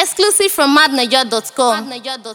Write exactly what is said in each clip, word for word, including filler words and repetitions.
Exclusive from mad naija dot com.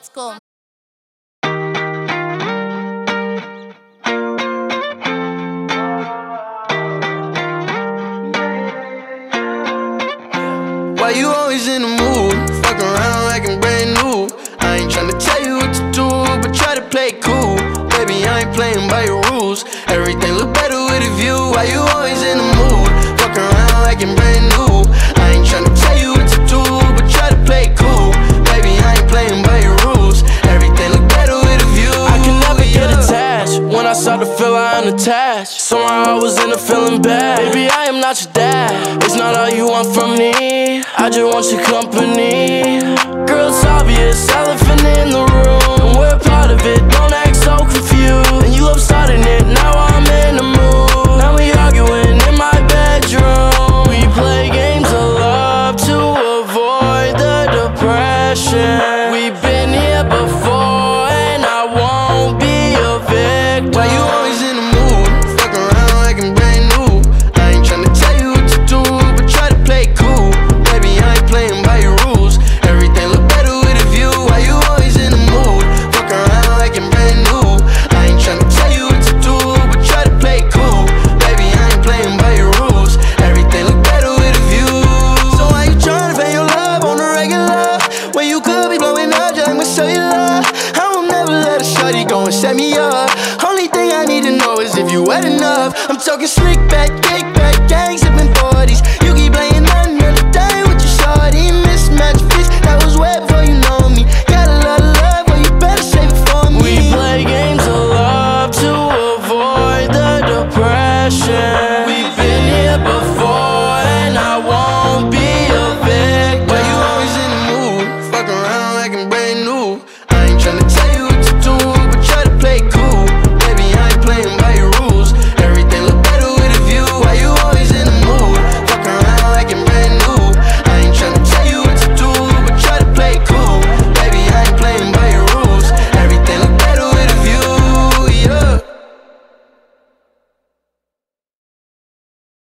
Why you always in the mood? Fuck around like I'm brand new. I ain't tryna tell you what to do, but try to play it cool. Baby, I ain't playing by your rules. Everything look better with a view. Why you always in the mood? Fuck around like I'm brand new. I ain't tryna tell you what to do, but try to play it cool. Baby, I ain't playing by your rules. Everything look better with a view. I can never get attached. When I start to feel I unattached, somehow I was in a feeling bad. Baby, I am not your dad. It's not all you want from me. I just want your company. Girl, it's obvious, elephant in the room. We're part of it, don't act so confused. And you love starting it, now I'm in the mood. Now we arguing in my bedroom. We play games of love to avoid the depression. We've been here before and I won't be a victim. Why you always in the mood? Fuck around like I'm brand new. I ain't tryna tell you what to do, but try to play it cool. Baby, I ain't playing by your rules. Everything look better with a view. Why you always in the mood? Fuck around like I'm brand new. I ain't tryna tell you what to do, but try to play it cool. Baby, I ain't playing by your rules. Everything look better with a view. So why you tryna pay your love on the regular when you could be blowing up just like my cellular? I will never let a shorty go and set me up. Only thing I need to know is if you wet enough. I'm talking slick back, kick back, gangs.